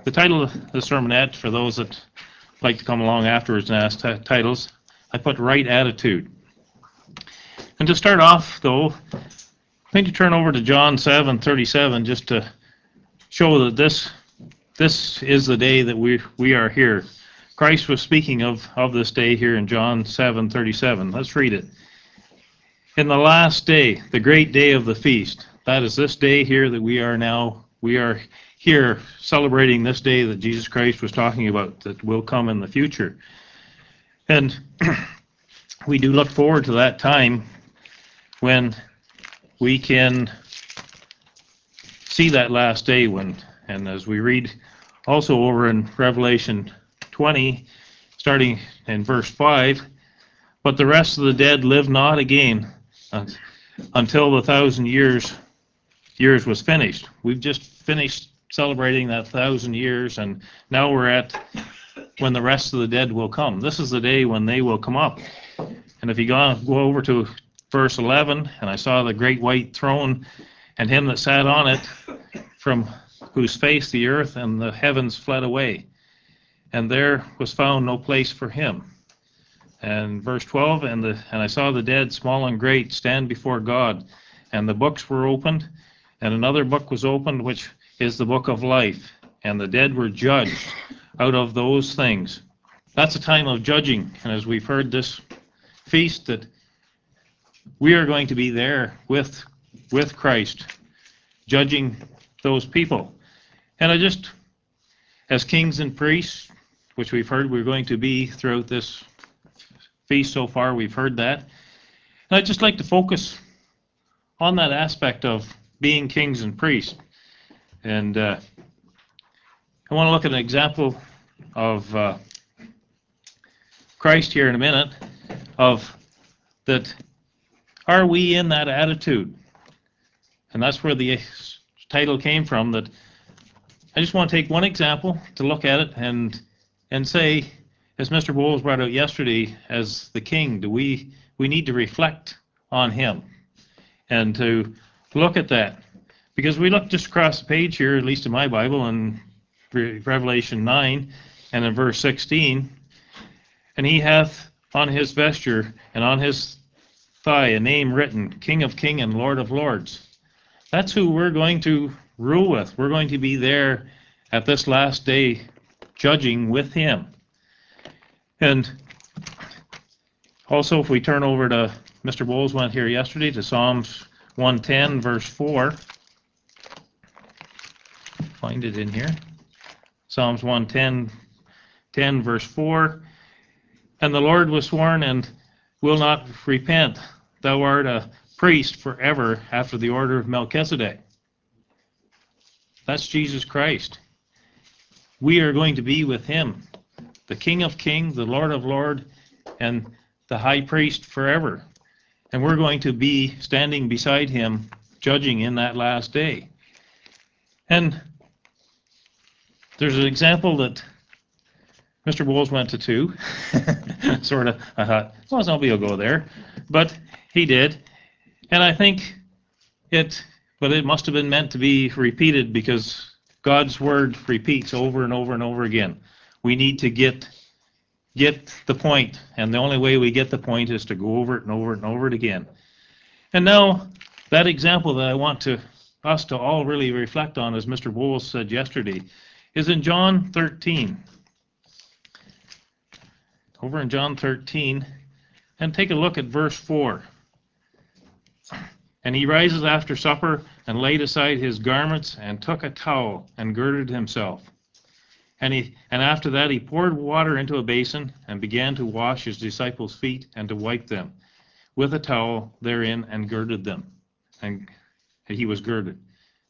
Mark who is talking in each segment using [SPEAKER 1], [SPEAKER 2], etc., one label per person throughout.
[SPEAKER 1] The title of the sermonette, for those that like to come along afterwards and ask titles, I put Right Attitude. And to start off, though, I'm going to turn over to John 7:37 just to show that this is the day that we are here. Christ was speaking of this day here in John 7:37. Let's read it. In the last day, the great day of the feast, that is this day here that we are here celebrating this day that Jesus Christ was talking about that will come in the future. And we do look forward to that time when we can see that last day and as we read also over in Revelation 20, starting in verse 5, but the rest of the dead live not again until the 1,000 years was finished. We've just finished celebrating that 1,000 years, and now we're at when the rest of the dead will come. This is the day when they will come up. And if you go over to verse 11, and I saw the great white throne and him that sat on it, from whose face the earth and the heavens fled away, and there was found no place for him. And verse 12, and I saw the dead, small and great, stand before God, and the books were opened, and another book was opened, which is the book of life, and the dead were judged out of those things. That's a time of judging, and as we've heard this feast, that we are going to be there with Christ, judging those people. And as kings and priests, which we've heard we're going to be throughout this feast so far, we've heard that. And I'd just like to focus on that aspect of being kings and priests. And I want to look at an example of Christ here in a minute, of that, are we in that attitude? And that's where the title came from, that I just want to take one example to look at it and say, as Mr. Bowles brought out yesterday, as the king, we need to reflect on him and to look at that. Because we look just across the page here, at least in my Bible, in Revelation 9 and in verse 16, and he hath on his vesture and on his thigh a name written, King of Kings and Lord of Lords. That's who we're going to rule with. We're going to be there at this last day judging with him. And also, if we turn over to, Mr. Bowles went here yesterday, to Psalms 110, verse 4. Find it in here. Psalms 110, verse 4. And the Lord was sworn and will not repent. Thou art a priest forever after the order of Melchizedek. That's Jesus Christ. We are going to be with him, the King of Kings, the Lord of Lords, and the High Priest forever. And we're going to be standing beside him, judging in that last day. And there's an example that Mr. Bowles went to two. Sort of, I thought, well, nobody will go there. But he did. And I think it must have been meant to be repeated, because God's word repeats over and over and over again. We need to get the point, and the only way we get the point is to go over it and over it and over it again. And now, that example that I want us to all really reflect on, as Mr. Bowles said yesterday, is in John 13. Over in John 13, and take a look at verse 4. And he rises after supper, and laid aside his garments, and took a towel, and girded himself. And after that he poured water into a basin, and began to wash his disciples' feet, and to wipe them with a towel therein, and girded them. And he was girded.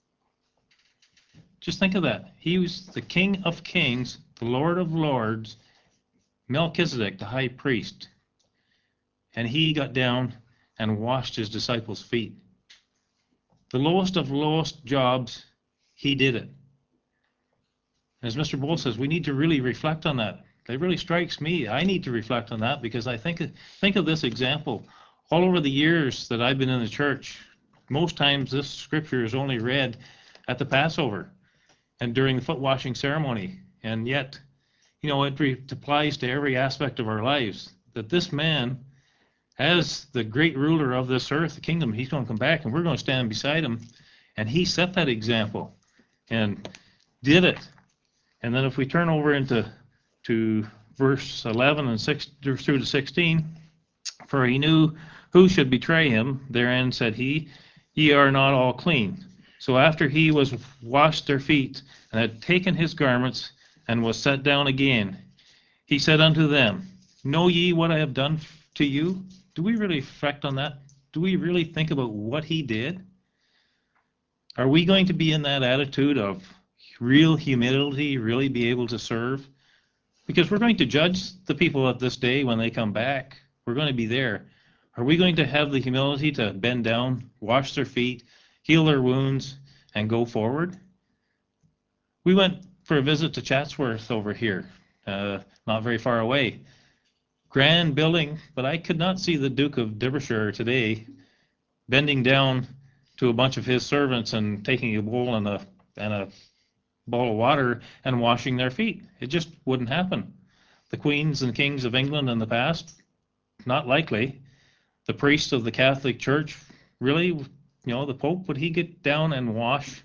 [SPEAKER 1] Just think of that. He was the King of Kings, the Lord of Lords, Melchizedek, the high priest. And he got down and washed his disciples' feet. The lowest of lowest jobs, he did it. As Mr. Bowles says, we need to really reflect on that. It really strikes me. I need to reflect on that, because I think of this example. All over the years that I've been in the church, most times this scripture is only read at the Passover. and during the foot washing ceremony. And yet, you know, it applies to every aspect of our lives, that this man, as the great ruler of this earth, the kingdom, he's going to come back and we're going to stand beside him. And he set that example and did it. And then if we turn over into verse 11 and 6 through to 16, for he knew who should betray him, therein said he, ye are not all clean. So after he was washed their feet, and had taken his garments, and was set down again, he said unto them, know ye what I have done to you? Do we really reflect on that? Do we really think about what he did? Are we going to be in that attitude of real humility, really be able to serve? Because we're going to judge the people of this day when they come back. We're going to be there. Are we going to have the humility to bend down, wash their feet, heal their wounds, and go forward? We went for a visit to Chatsworth over here, not very far away. Grand building, but I could not see the Duke of Derbyshire today bending down to a bunch of his servants and taking a bowl and a bowl of water and washing their feet. It just wouldn't happen. The queens and kings of England in the past, not likely. The priest of the Catholic Church, really, you know, the Pope, would he get down and wash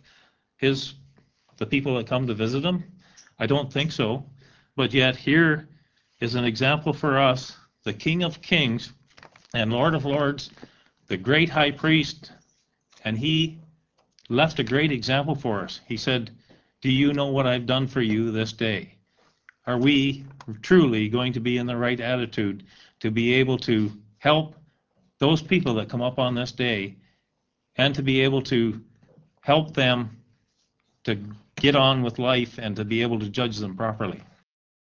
[SPEAKER 1] the people that come to visit him? I don't think so. But yet here is an example for us, the King of Kings and Lord of Lords, the great high priest, and he left a great example for us. He said, do you know what I've done for you this day? Are we truly going to be in the right attitude to be able to help those people that come up on this day, and to be able to help them to get on with life and to be able to judge them properly?